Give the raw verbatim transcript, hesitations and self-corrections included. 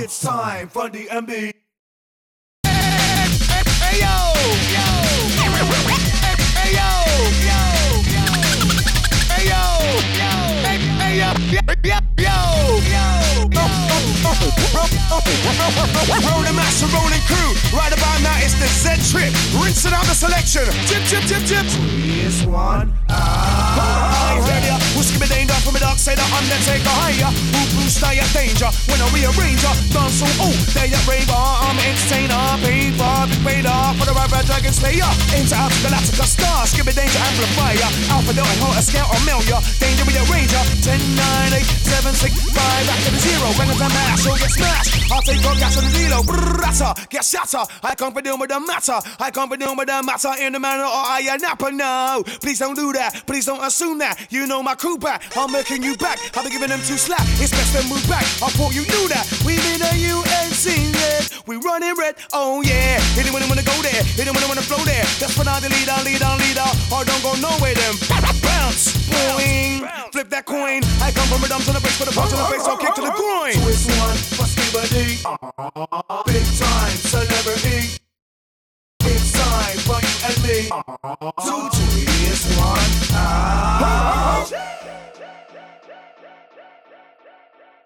It's time for D M B. Hey yo, yo, hey yo, yo, hey yo, yo, hey yo, yo, yo, Rolling master, rolling crew. Right about now it's the Z Trip. Rinsing out the selection. Tip, tip, tip, tip. This one. Ah. Ready up. Who's giving danger from the dark side? The Undertaker higher. Who boost now your danger? When I rearrange ya, dance so oh, they a raver. I'm entertainer, paid for big radar for the rapper Dragon Slayer. Into Alpha Galactica star, skip danger amplifier. Alpha Delta, Hot, Scout, or Melia. Danger with your ranger. ten, nine, eight, seven, six, five, back to the zero. Bang up the mash, so get smashed. I'll take on gas on the dealer. Brrrrata, get shatter. I can't be dealing with the matter. I can't be dealing with the matter in the manner or I a napper. No, please don't do that. Please don't assume that. You know my crew back. I'm making you back. I'll be giving them two slap. It's best to move back. I thought you knew that. We been a U N C red. We running red. Oh yeah. Anyone wanna go there? Anyone wanna flow there? That's when I the leader, leader, leader. Or don't go nowhere then. Bounce, boing. Flip that coin. I come from a dump to the base for the punch on the face. I'll kick to the groin. Twist one, must be buddy. Big time celebrity. It's time for you and me. Two, two, is one. Ah.